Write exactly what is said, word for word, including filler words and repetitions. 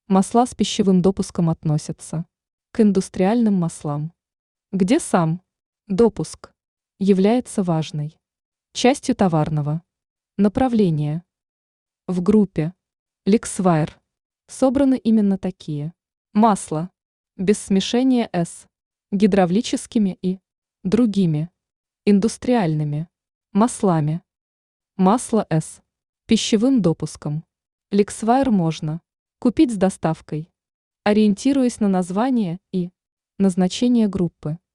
Масла с пищевым допуском относятся к индустриальным маслам, где сам допуск является важной частью товарного направления. В группе Lixware собраны именно такие масла без смешения с гидравлическими и другими индустриальными маслами. Масло с пищевым допуском Lixware можно купить с доставкой, ориентируясь на название и назначение группы.